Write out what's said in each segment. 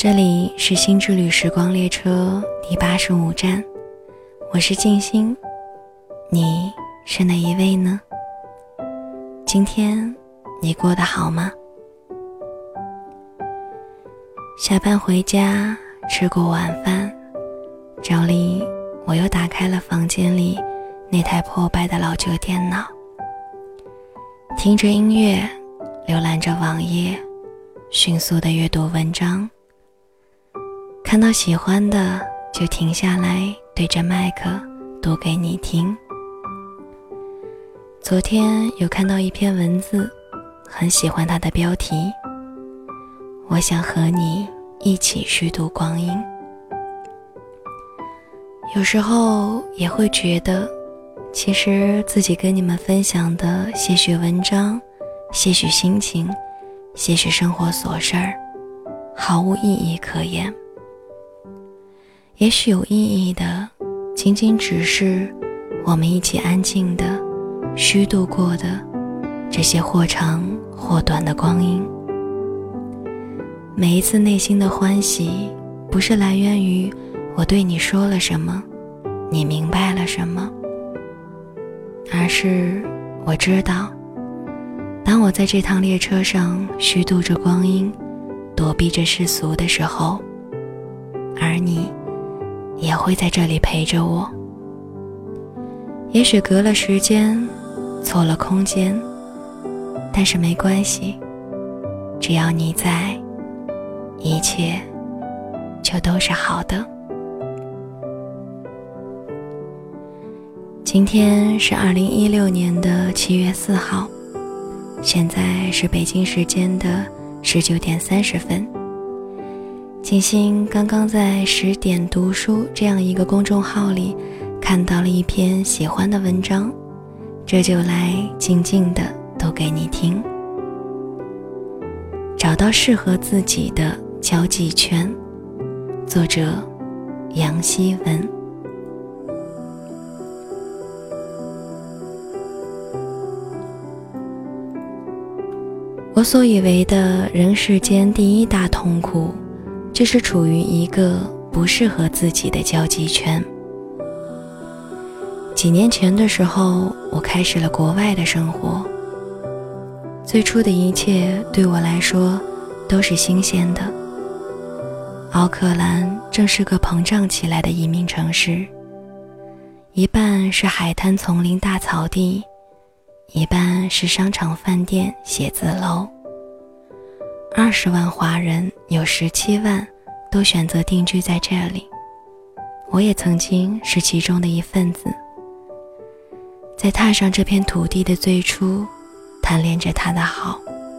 这里是新之旅时光列车第85站，我是静心，你是哪一位呢？今天你过得好吗？下班回家，吃过晚饭，照例我又打开了房间里那台破败的老旧电脑，听着音乐，浏览着网页，迅速地阅读文章，看到喜欢的就停下来对着麦克读给你听。昨天有看到一篇文字，很喜欢它的标题，我想和你一起虚度光阴。有时候也会觉得，其实自己跟你们分享的些许文章，些许心情，些许生活琐事儿，毫无意义可言。也许有意义的，仅仅只是我们一起安静的虚度过的这些或长或短的光阴。每一次内心的欢喜，不是来源于我对你说了什么，你明白了什么，而是我知道，当我在这趟列车上虚度着光阴，躲避着世俗的时候，而你也会在这里陪着我。也许隔了时间，错了空间，但是没关系，只要你在，一切就都是好的。今天是2016年的7月4号，现在是北京时间的19点30分。静心刚刚在10点读书这样一个公众号里看到了一篇喜欢的文章，这就来静静地读给你听。找到适合自己的交际圈，作者杨希文。我所以为的人世间第一大痛苦，就是处于一个不适合自己的交际圈。几年前的时候，我开始了国外的生活。最初的一切对我来说都是新鲜的。奥克兰正是个膨胀起来的移民城市，一半是海滩丛林大草地，一半是商场饭店写字楼。20万华人有17万都选择定居在这里，我也曾经是其中的一份子。在踏上这片土地的最初，贪恋着它的好。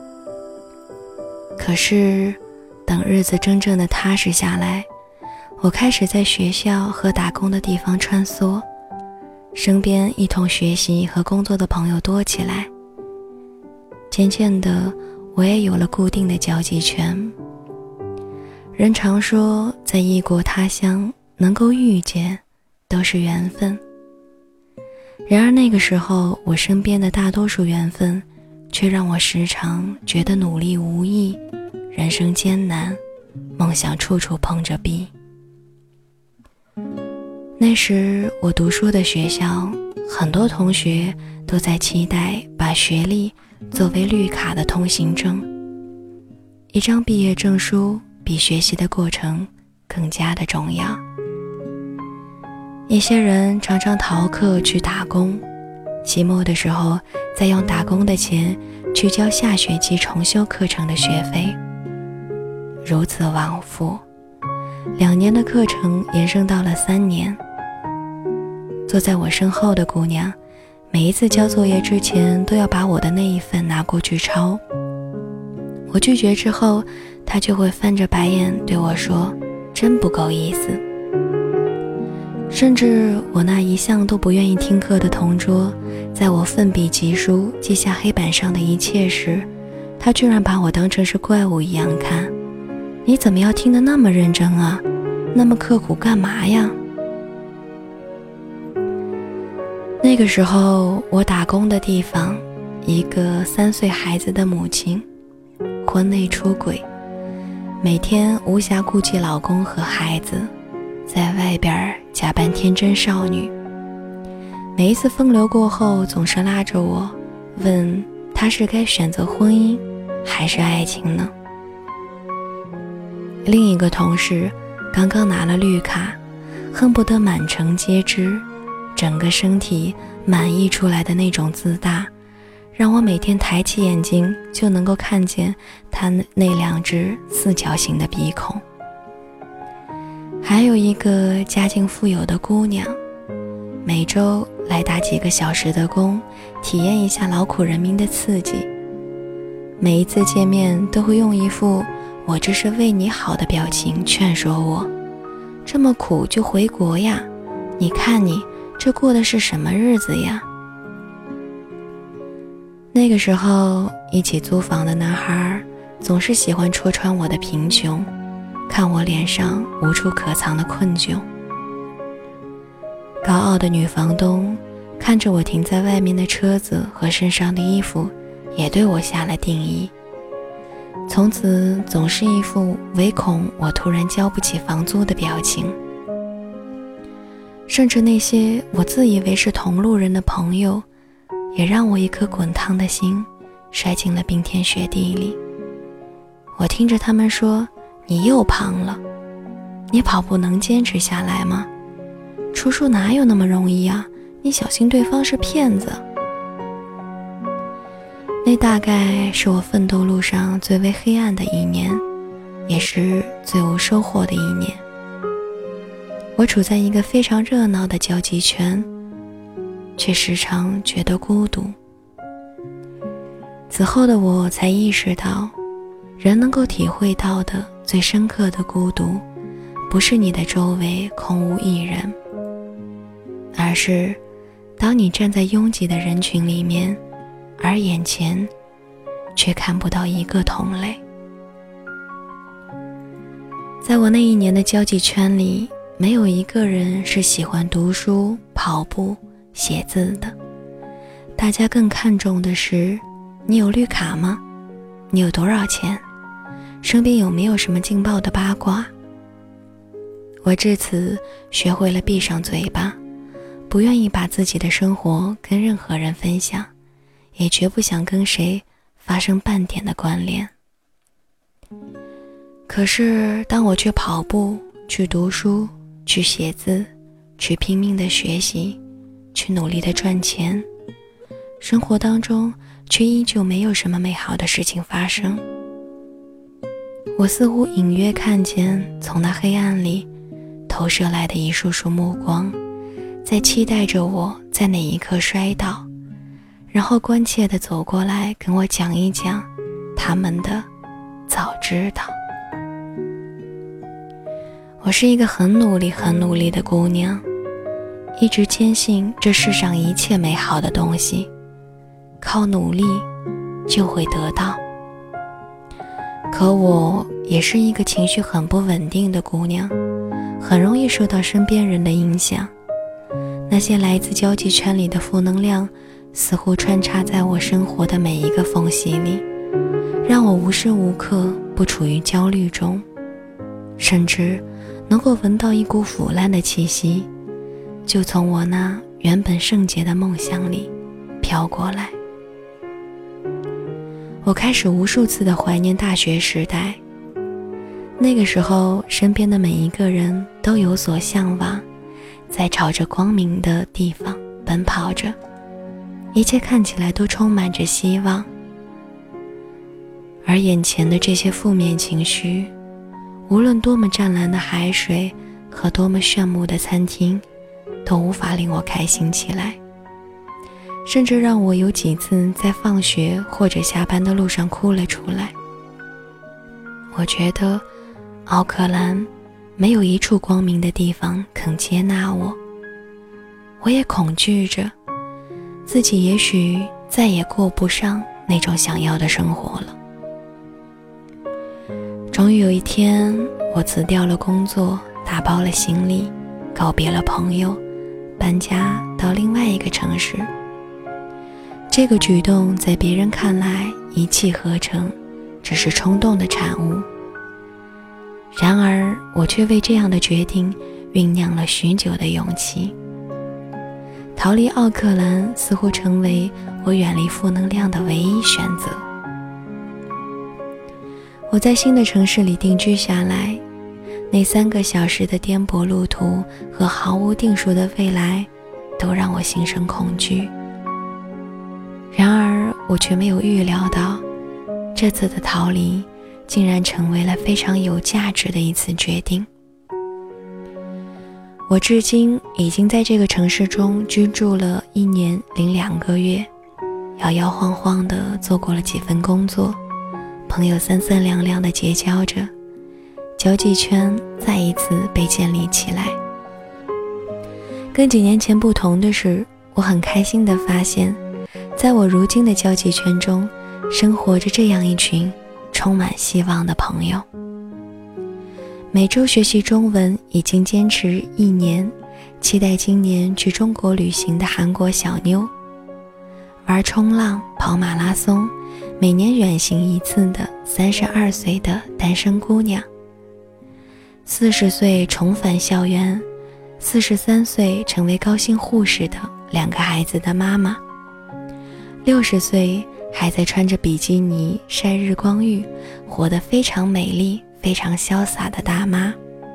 可是等日子真正的踏实下来，我开始在学校和打工的地方穿梭，身边一同学习和工作的朋友多起来。渐渐的，我也有了固定的交际圈。人常说，在异国他乡能够遇见都是缘分。然而那个时候，我身边的大多数缘分却让我时常觉得努力无益，人生艰难，梦想处处碰着壁。那时我读书的学校，很多同学都在期待把学历作为绿卡的通行证。一张毕业证书比学习的过程更加的重要。一些人常常逃课去打工，期末的时候再用打工的钱去交下学期重修课程的学费。如此往复，2年的课程延伸到了3年。坐在我身后的姑娘，每一次交作业之前都要把我的那一份拿过去抄。我拒绝之后，她就会翻着白眼对我说，真不够意思。甚至我那一向都不愿意听课的同桌，在我奋笔疾书记下黑板上的一切时，他居然把我当成是怪物一样看。你怎么要听得那么认真啊？那么刻苦干嘛呀？那个时候我打工的地方，一个3岁孩子的母亲婚内出轨， 每天无暇顾及老公和孩子，在外边假扮天真少女。每一次风流过后，总是拉着我问他是该选择婚姻还是爱情呢？另一个同事刚刚拿了绿卡，恨不得满城皆知，整个身体满溢出来的那种自大，让我每天抬起眼睛就能够看见他那两只四角形的鼻孔。还有一个家境富有的姑娘，每周来打几个小时的工，体验一下劳苦人民的刺激。每一次见面都会用一副我这是为你好的表情劝说我，这么苦就回国呀，你看你这过的是什么日子呀？那个时候一起租房的男孩总是喜欢戳穿我的贫穷，看我脸上无处可藏的困窘。高傲的女房东看着我停在外面的车子和身上的衣服，也对我下了定义，从此总是一副唯恐我突然交不起房租的表情。甚至那些我自以为是同路人的朋友，也让我一颗滚烫的心摔进了冰天雪地里。我听着他们说，你又胖了，你跑步能坚持下来吗？出书哪有那么容易啊，你小心对方是骗子。那大概是我奋斗路上最为黑暗的一年，也是最无收获的一年。我处在一个非常热闹的交际圈，却时常觉得孤独。此后的我才意识到，人能够体会到的最深刻的孤独，不是你的周围空无一人，而是当你站在拥挤的人群里面，而眼前却看不到一个同类。在我那一年的交际圈里，没有一个人是喜欢读书、跑步、写字的，大家更看重的是，你有绿卡吗？你有多少钱？身边有没有什么劲爆的八卦？我至此学会了闭上嘴巴，不愿意把自己的生活跟任何人分享，也绝不想跟谁发生半点的关联。可是当我去跑步，去读书，去写字，去拼命的学习，去努力的赚钱，生活当中却依旧没有什么美好的事情发生。我似乎隐约看见从那黑暗里投射来的一束束目光，在期待着我在哪一刻摔倒，然后关切地走过来跟我讲一讲他们的早知道。我是一个很努力的姑娘，一直坚信这世上一切美好的东西，靠努力就会得到。可我也是一个情绪很不稳定的姑娘，很容易受到身边人的影响。那些来自交际圈里的负能量似乎穿插在我生活的每一个缝隙里，让我无时无刻不处于焦虑中，甚至能够闻到一股腐烂的气息，就从我那原本圣洁的梦想里飘过来。我开始无数次的怀念大学时代，那个时候身边的每一个人都有所向往，在朝着光明的地方奔跑着，一切看起来都充满着希望。而眼前的这些负面情绪，无论多么湛蓝的海水和多么炫目的餐厅，都无法令我开心起来，甚至让我有几次在放学或者下班的路上哭了出来。我觉得奥克兰没有一处光明的地方肯接纳我，我也恐惧着自己也许再也过不上那种想要的生活了。终于有一天，我辞掉了工作，打包了行李，告别了朋友，搬家到另外一个城市。这个举动在别人看来一气呵成，只是冲动的产物。 然而我却为这样的决定酝酿了许久的勇气。逃离奥克兰似乎成为我远离负能量的唯一选择。我在新的城市里定居下来，那3个小时的颠簸路途和毫无定数的未来都让我心生恐惧。然而我却没有预料到，这次的逃离竟然成为了非常有价值的一次决定。我至今已经在这个城市中居住了1年零2个月，摇摇晃晃地做过了几份工作，朋友三三两两地结交着，交际圈再一次被建立起来。跟几年前不同的是，我很开心地发现，在我如今的交际圈中，生活着这样一群充满希望的朋友。每周学习中文已经坚持1年，期待今年去中国旅行的韩国小妞，玩冲浪、跑马拉松，每年远行1次的32岁的单身姑娘，40岁重返校园，43岁成为高薪护士的2个孩子的妈妈，60岁还在穿着比基尼晒日光浴，活得非常美丽非常潇洒的大妈。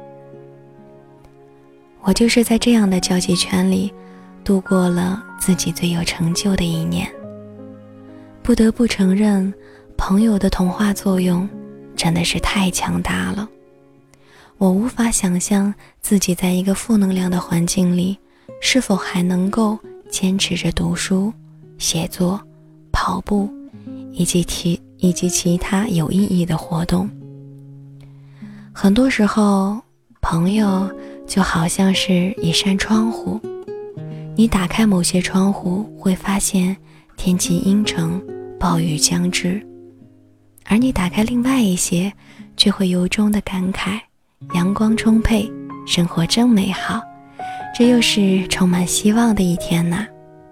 我就是在这样的交际圈里度过了自己最有成就的1年。不得不承认，朋友的同化作用真的是太强大了。我无法想象自己在一个负能量的环境里是否还能够坚持着读书、写作、跑步以及其他有意义的活动。很多时候，朋友就好像是一扇窗户，你打开某些窗户，会发现天气阴沉，暴雨将至，而你打开另外一些，却会由衷的感慨，阳光充沛，生活真美好，这又是充满希望的一天呐。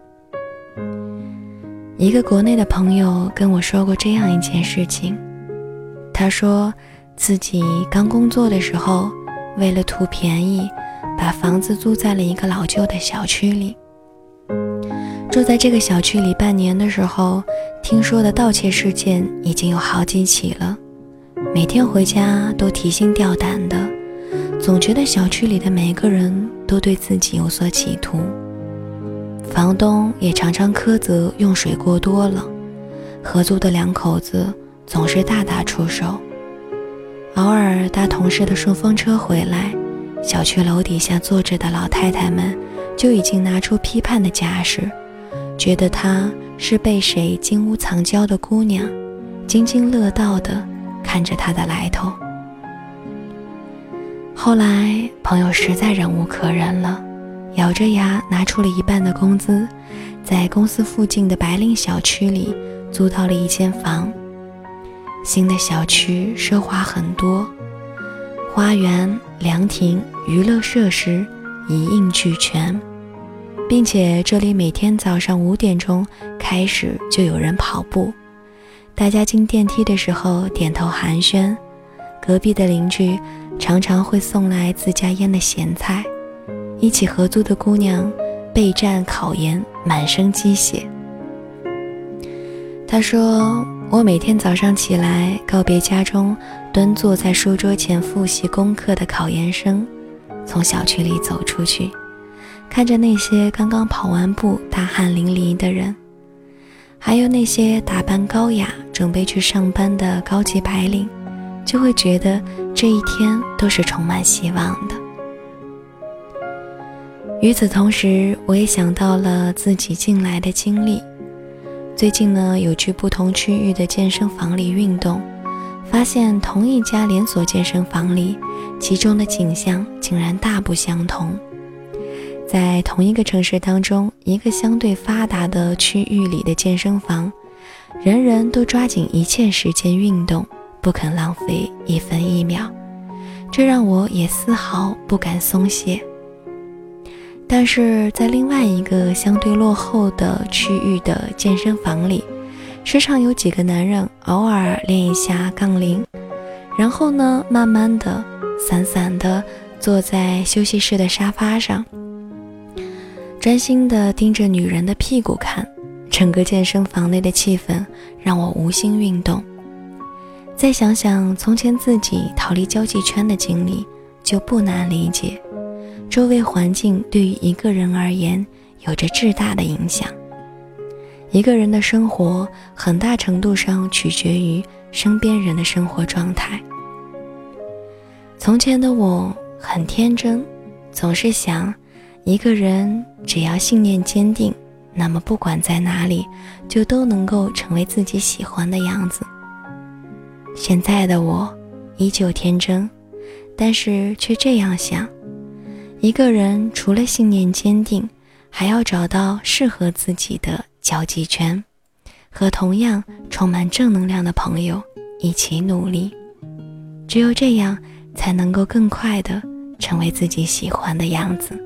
一个国内的朋友跟我说过这样一件事情，他说自己刚工作的时候，为了图便宜，把房子租在了一个老旧的小区里。住在这个小区里半年的时候，听说的盗窃事件已经有好几起了，每天回家都提心吊胆的，总觉得小区里的每个人都对自己有所企图。房东也常常苛责用水过多了，合租的2口子总是大打出手。偶尔搭同事的顺风车回来，小区楼底下坐着的老太太们就已经拿出批判的架势，觉得她是被谁金屋藏娇的姑娘，津津乐道地看着她的来头。后来朋友实在忍无可忍了，咬着牙拿出了1半的工资，在公司附近的白领小区里租到了1间房。新的小区奢华很多，花园、凉亭、娱乐设施一应俱全，并且这里每天早上5点钟开始就有人跑步，大家进电梯的时候点头寒暄，隔壁的邻居常常会送来自家腌的咸菜，一起合租的姑娘备战考研，满身鸡血。她说，我每天早上起来告别家中蹲坐在书桌前复习功课的考研生，从小区里走出去，看着那些刚刚跑完步大汗淋漓的人，还有那些打扮高雅准备去上班的高级白领，就会觉得这一天都是充满希望的。与此同时，我也想到了自己近来的经历。最近呢，有去不同区域的健身房里运动，发现同一家连锁健身房里，其中的景象竟然大不相同。在同一个城市当中，一个相对发达的区域里的健身房，人人都抓紧一切时间运动，不肯浪费1分1秒，这让我也丝毫不敢松懈。但是在另外一个相对落后的区域的健身房里，时常有几个男人偶尔练一下杠铃，然后呢，慢慢的散散地坐在休息室的沙发上，专心地盯着女人的屁股看，整个健身房内的气氛让我无心运动。再想想从前自己逃离交际圈的经历，就不难理解，周围环境对于一个人而言有着至大的影响。一个人的生活很大程度上取决于身边人的生活状态。从前的我很天真，总是想一个人只要信念坚定，那么不管在哪里就都能够成为自己喜欢的样子。现在的我依旧天真，但是却这样想，一个人除了信念坚定，还要找到适合自己的交际圈，和同样充满正能量的朋友一起努力，只有这样才能够更快地成为自己喜欢的样子。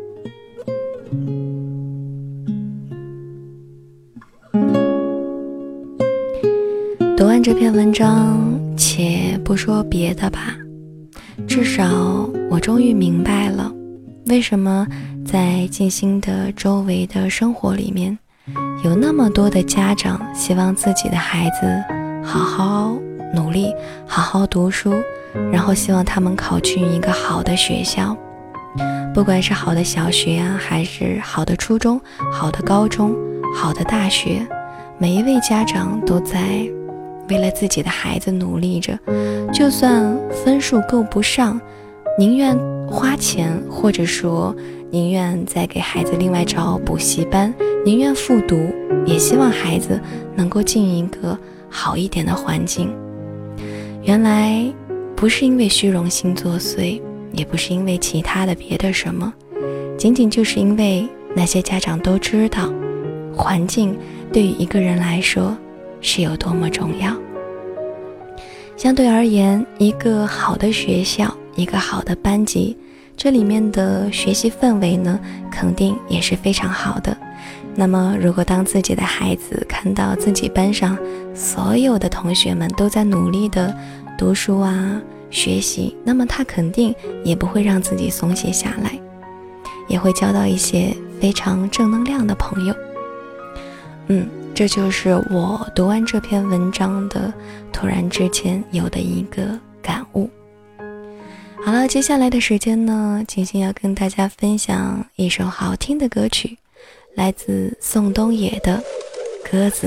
读完这篇文章，且不说别的吧，至少我终于明白了，为什么在静心的周围的生活里面，有那么多的家长希望自己的孩子好好努力，好好读书，然后希望他们考进一个好的学校，不管是好的小学啊，还是好的初中、好的高中、好的大学，每一位家长都在为了自己的孩子努力着，就算分数够不上，宁愿花钱，或者说宁愿再给孩子另外找补习班，宁愿复读，也希望孩子能够进一个好一点的环境。原来不是因为虚荣心作祟，也不是因为其他的别的什么，仅仅就是因为那些家长都知道，环境对于一个人来说是有多么重要。相对而言，一个好的学校，一个好的班级，这里面的学习氛围呢，肯定也是非常好的。那么如果当自己的孩子看到自己班上所有的同学们都在努力的读书啊，学习，那么他肯定也不会让自己松懈下来，也会交到一些非常正能量的朋友。这就是我读完这篇文章的突然之间有的一个感悟。好了，接下来的时间呢，静心要跟大家分享一首好听的歌曲，来自宋冬野的《鸽子》。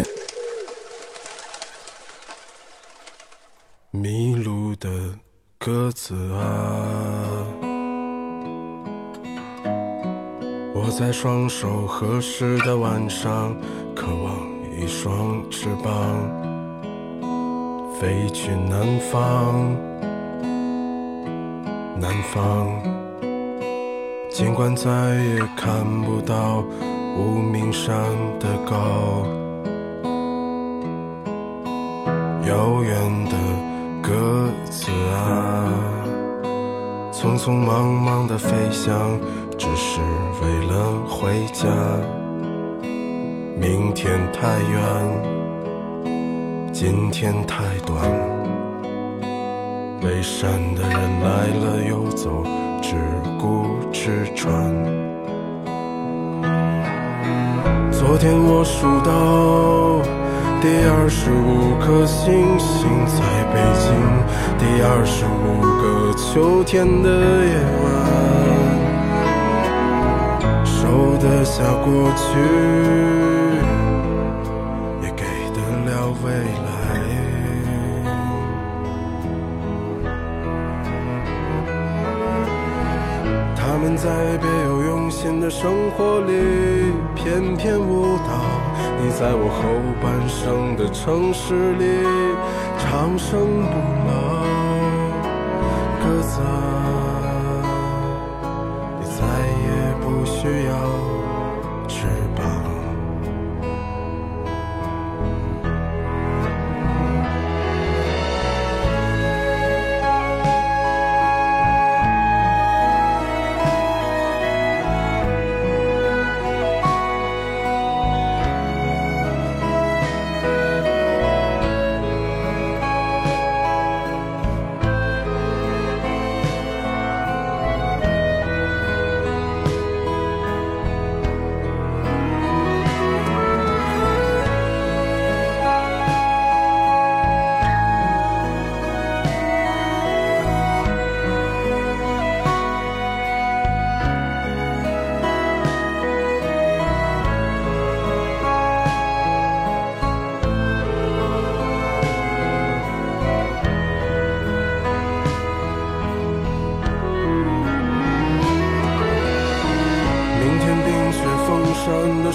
迷路的鸽子啊，我在双手合十的晚上，渴望一双翅膀，飞去南方。南方，尽管再也看不到无名山的高，遥远的鸽子啊，匆匆忙忙的飞翔，只是为了回家。明天太远，今天太短，背山的人来了又走，只顾吃穿。昨天我数到第25颗星星，在北京第25个秋天的夜晚，收得下过去，也给得了未来。他们在别有用心的生活里翩翩舞蹈，你在我后半生的城市里长生不老。鸽子啊，你再也不需要翅膀。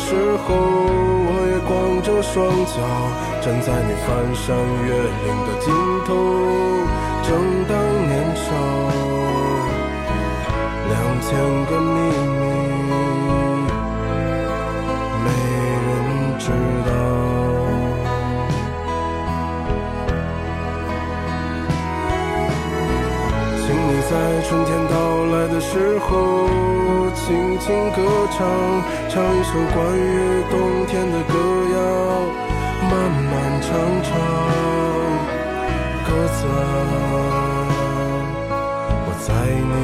时候，我也光着双脚站在你翻山越岭的尽头。正当年少，2000个秘密没人知道。请你在春天到来的时候轻轻歌唱，唱一首关于冬天的歌谣，漫漫长长。鸽子啊，我在你